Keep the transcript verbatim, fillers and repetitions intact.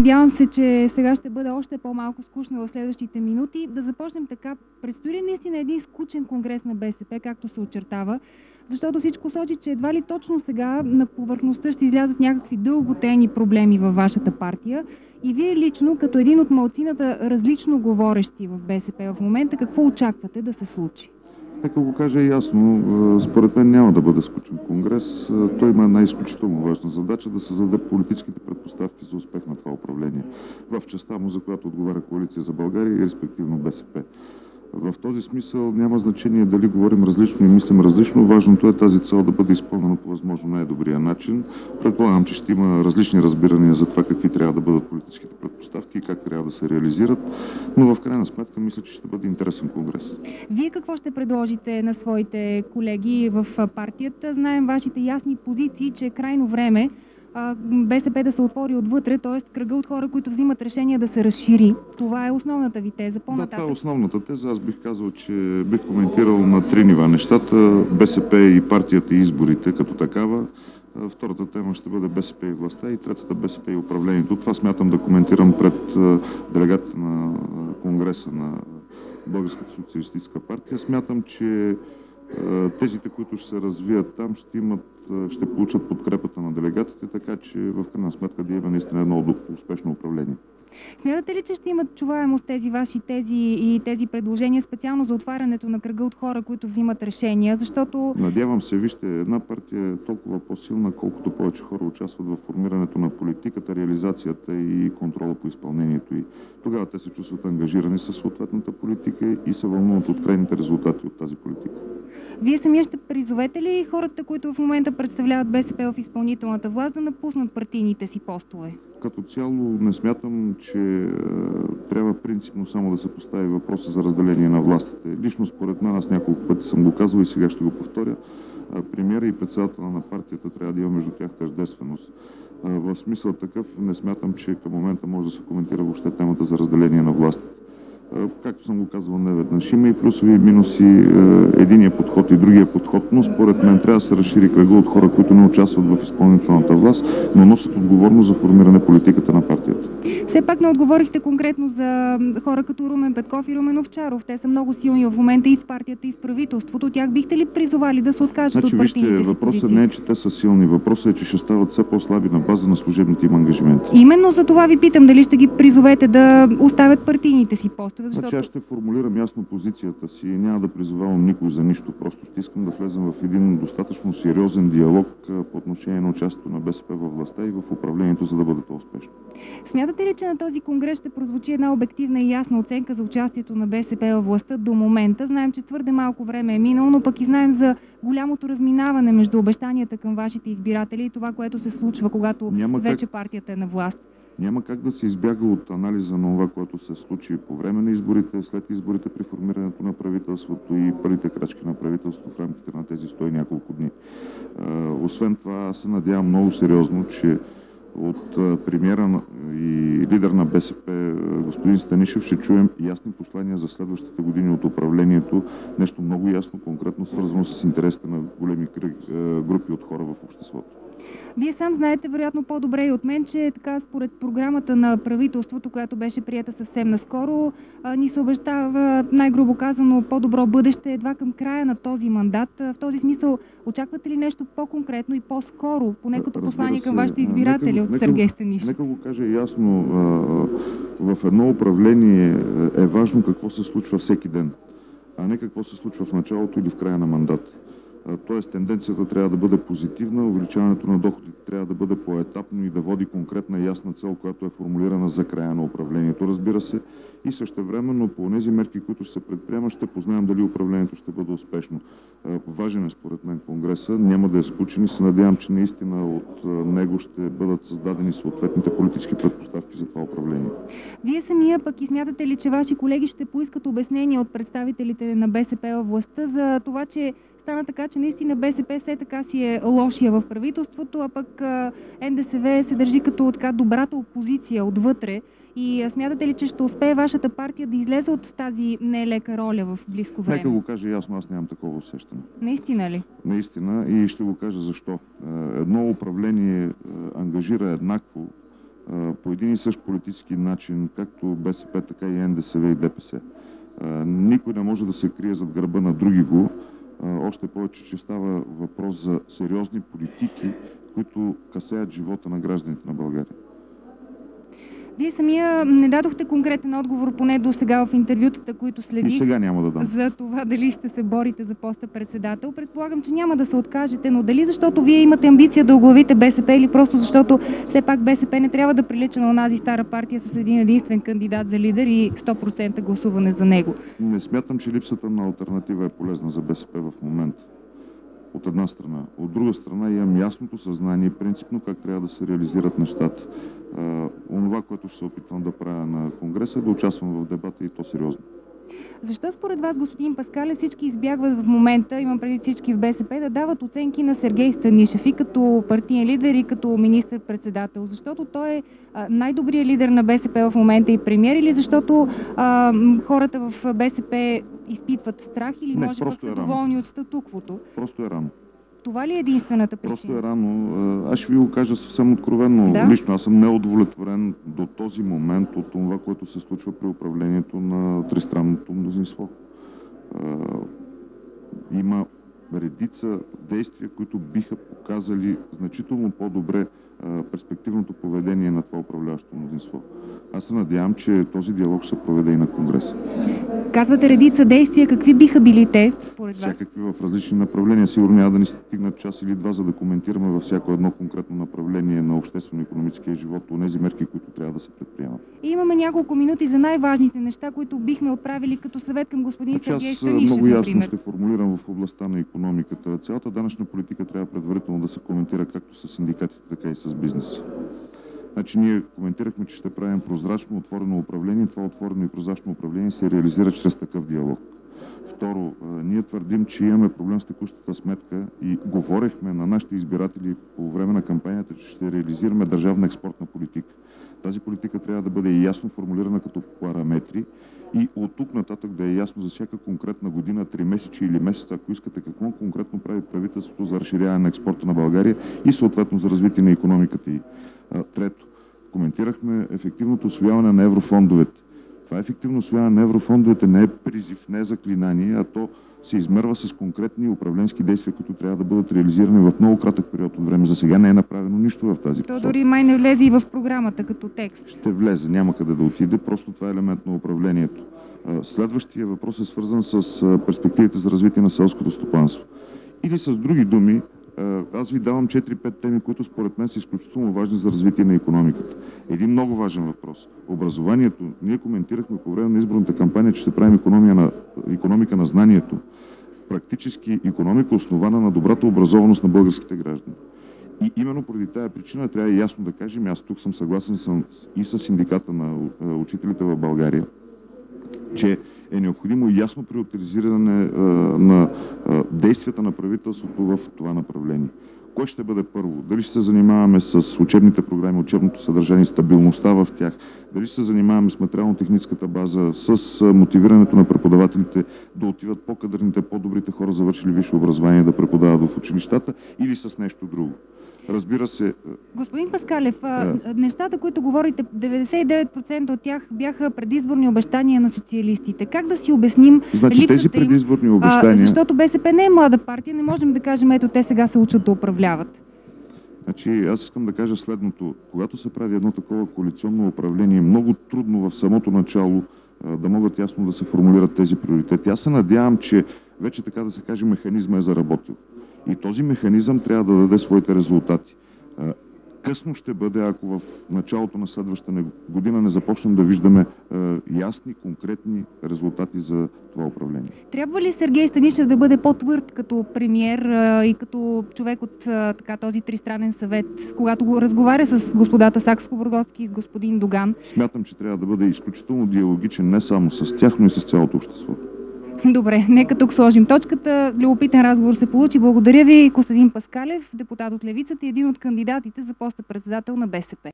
Надявам се, че сега ще бъде още по-малко скучно в следващите минути. Да започнем така. Предстои ли наистина един скучен конгрес на БСП, както се очертава? Защото всичко сочи, че едва ли точно сега на повърхността ще излязат някакви дълготейни проблеми във вашата партия. И вие лично, като един от малцината различно говорещи в БСП в момента, какво очаквате да се случи? Нека го кажа ясно, според мен няма да бъде скучен конгрес. Той има една изключително важна задача да създаде политическите предпоставки за успех на това управление в частта му, за която отговаря Коалиция за България и респективно БСП. В този смисъл няма значение дали говорим различно и мислим различно. Важното е тази цел да бъде изпълнена по възможно най-добрия начин. Предполагам, че ще има различни разбирания за това какви трябва да бъдат политическите предпоставки и как трябва да се реализират, но в крайна сметка мисля, че ще бъде интересен конгрес. Вие какво ще предложите на своите колеги в партията? Знаем вашите ясни позиции, че е крайно време БСП да се отвори отвътре, т.е. кръга от хора, които взимат решения да се разшири. Това е основната ви теза. По-нататък. Да, това е основната теза. Аз бих казал, че бих коментирал на три нива нещата. БСП и партията и изборите като такава. Втората тема ще бъде БСП и властта и третата БСП и управлението. Това смятам да коментирам пред делегатите на Конгреса на Българската социалистическа партия. Смятам, че тезите, които ще се развият там, ще имат, ще получат подкрепата на делегатите, така че в крайна сметка да има наистина едно успешно управление. Смятате ли, че ще имат чуваемост тези ваши тези и тези предложения, специално за отварянето на кръга от хора, които взимат решения, защото... Надявам се, вижте, една партия е толкова по-силна, колкото повече хора участват в формирането на политиката, реализацията и контрола по изпълнението й. Тогава те се чувстват ангажирани със съответната политика и се вълнуват от крайните резултати от тази политика. Вие самия ще призовете ли хората, които в момента представляват БСП в изпълнителната власт, да напуснат партийните си постове? Като цяло не смятам, че е, трябва принципно само да се постави въпроса за разделение на властите. Лично според мен, аз няколко пъти съм го казвал и сега ще го повторя, премиера и председателя на партията трябва да има между тях тъждественост. В смисъл такъв не смятам, че към момента може да се коментира въобще темата за разделение на властите. Както съм го казвал неведнъж, има и плюсови и минуси, единия подход и другия подход, но според мен трябва да се разшири кръга от хора, които не участват в изпълнителната власт, но носят отговорност за формиране политиката на партията. Все пак не отговорихте конкретно за хора като Румен Петков и Румен Овчаров. Те са много силни в момента и с партията, и с правителството. Тях бихте ли призовали да се откажат значи, от партийните вижте, си въпросът позиции? не е, че те са силни. Въпросът е, че ще стават все по-слаби на база на служебните им ангажименти. Именно за това ви питам, дали ще ги призовете да оставят партийните си постове. Защото... Значи аз ще формулирам ясно позицията си и няма да призовавам никой за нищо. Просто ще искам да влезем в един достатъчно сериозен диалог по отношение на участието на БСП във властта и в управлението, за да бъде то успешно. Смятате ли, че на този конгрес ще прозвучи една обективна и ясна оценка за участието на БСП във властта до момента? Знаем, че твърде малко време е минало, но пък и знаем за голямото разминаване между обещанията към вашите избиратели и това, което се случва, когато Няма вече как... партията е на власт. Няма как да се избяга от анализа на това, което се случи по време на изборите, след изборите при формирането на правителството и първите крачки на правителството в рамките на тези сто и няколко дни. Освен това, аз се надявам много сериозно, че от премиера и лидер на БСП господин Станишев ще чуем ясни послания за следващите години от управлението, нещо много ясно, конкретно свързано с интересите на големи групи от хора в обществото. Вие сам знаете, вероятно по-добре и от мен, че така според програмата на правителството, която беше приета съвсем наскоро, ни се обещава, най-грубо казано, по-добро бъдеще едва към края на този мандат. В този смисъл, очаквате ли нещо по-конкретно и по-скоро, поне като послание към вашите избиратели нека, от нека, Сергей Станишев? Нека го кажа ясно, в едно управление е важно какво се случва всеки ден, а не какво се случва в началото или в края на мандат. Тоест тенденцията трябва да бъде позитивна, увеличаването на доходите трябва да бъде поетапно и да води конкретна ясна цел, която е формулирана за края на управлението, разбира се, и същевременно по тези мерки, които ще се предприемат, ще познаем дали управлението ще бъде успешно. Важен е според мен конгреса, няма да е скучен и се надявам, че наистина от него ще бъдат създадени съответните политически предпоставки за това управление. Вие самия пък и смятате ли, че ваши колеги ще поискат обяснение от представителите на БСП във властта за това, че стана така, че наистина БСП все така си е лошия в правителството, а пък НДСВ се държи като така добрата опозиция отвътре. И смятате ли, че ще успее вашата партия да излезе от тази нелека роля в близко време? Нека го кажа ясно, аз нямам такова усещане. Наистина ли? Наистина и ще го кажа защо. Едно управление ангажира еднакво по един и същ политически начин, както БСП, така и Н Д С В и Д П С. Никой не може да се крие зад гърба на други го, още повече, че става въпрос за сериозни политики, които касаят живота на гражданите на България. Вие самия не дадохте конкретен отговор, поне до сега в интервютата, които следих. И сега няма да дам. За това дали ще се борите за поста председател. Предполагам, че няма да се откажете, но дали защото вие имате амбиция да оглавите Б С П или просто защото все пак Б С П не трябва да прилича на онази стара партия с един единствен кандидат за лидер и сто процента гласуване за него? Не смятам, че липсата на алтернатива е полезна за Б С П в момента. От една страна. От друга страна имам ясното съзнание, принципно как трябва да се реализират нещата. Uh, онова, което ще се опитвам да правя на Конгреса, е да участвам в дебата и то сериозно. Защо според вас, господин Паскалев, всички избягват в момента, имам преди всички в Б С П, да дават оценки на Сергей Станишев и като партиен лидер, и като министър-председател? Защото той е а, най-добрият лидер на Б С П в момента и премиер, или защото а, хората в Б С П изпитват страх, или Не, може пък са е доволни от статуквото? Просто е рано. Това ли е единствената причина? Просто е рано. Аз ще ви го кажа съвсем откровенно. Да? Лично аз съм неудовлетворен до този момент от това, което се случва при управлението на тристранното мнозинство. Има редица действия, които биха показали значително по-добре перспективното поведение на това управляващо мнозинство. Аз се надявам, че този диалог ще се проведе и на Конгреса. Казвате редица действия, какви биха били те, според вас? Всякакви в различни направления. Сигурно няма да ни стигнат час или два, за да коментираме във всяко едно конкретно направление на обществено-икономическия живот, онези мерки, които трябва да се предприемат. И имаме няколко минути за най-важните неща, които бихме отправили като съвет към господин Сергей Станишев, много ясно например. ще формулирам в областта на икономиката. Цялата данъчна политика трябва предварително да се коментира както с синдикатите, така и с бизнеса. Значи ние коментирахме, че ще правим прозрачно, отворено управление. Това отворено и прозрачно управление се реализира чрез такъв диалог. Второ, ние твърдим, че имаме проблем с текущата сметка и говорихме на нашите избиратели по време на кампанията, че ще реализираме държавна експортна политика. Тази политика трябва да бъде ясно формулирана като параметри и от тук нататък да е ясно за всяка конкретна година, три месеца или месеца, ако искате, какво конкретно прави правителството за разширяване на експорта на България и съответно за развитие на икономиката й. Трето, коментирахме ефективното усвояване на еврофондовете. Това ефективно усвояване на еврофондовете не е призив, не е заклинание, а то се измерва с конкретни управленски действия, които трябва да бъдат реализирани в много кратък период от време. За сега не е направено нищо в тази посока. То дори май не влезе и в програмата като текст. Ще влезе, няма къде да отиде, просто това е елемент на управлението. Следващия въпрос е свързан с перспективите за развитие на селското стопанство. Или с други думи, аз ви давам четири-пет теми, които според мен са изключително важни за развитие на икономиката. Един много важен въпрос. Образованието. Ние коментирахме по време на изборната кампания, че ще правим икономия на, икономика на знанието. Практически икономика, основана на добрата образованост на българските граждани. И именно поради тая причина трябва ясно да кажем, аз тук съм съгласен съм и с синдиката на учителите в България, че е необходимо ясно приоритизиране а, на а, действията на правителството в това направление. Кой ще бъде първо? Дали ще се занимаваме с учебните програми, учебното съдържание, стабилността в тях? Дали ще се занимаваме с материално-техническата база, с мотивирането на преподавателите да отиват по-кадърните, по-добрите хора, завършили висше образование, да преподават в училищата, или с нещо друго? Разбира се... Господин Паскалев, а, нещата, които говорите, деветдесет и девет процента от тях бяха предизборни обещания на социалистите. Как да си обясним... Значи тези предизборни обещания... А, защото Б С П не е млада партия, не можем да кажем, ето те сега се учат да управляват. Значи аз искам да кажа следното. Когато се прави едно такова коалиционно управление, много трудно в самото начало а, да могат ясно да се формулират тези приоритети. Аз се надявам, че вече така да се каже механизма е заработил. И този механизъм трябва да даде своите резултати. Късно ще бъде, ако в началото на следващата година не започнем да виждаме ясни, конкретни резултати за това управление. Трябва ли Сергей Станишев да бъде по-твърд като премиер и като човек от така, този тристранен съвет, когато го разговаря с господата Сакскобургготски и с господин Доган? Смятам, че трябва да бъде изключително диалогичен не само с тях, но и с цялото общество. Добре, нека тук сложим точката. Любопитен разговор се получи. Благодаря ви, Костадин Паскалев, депутат от Левицата и един от кандидатите за поста председател на Б С П.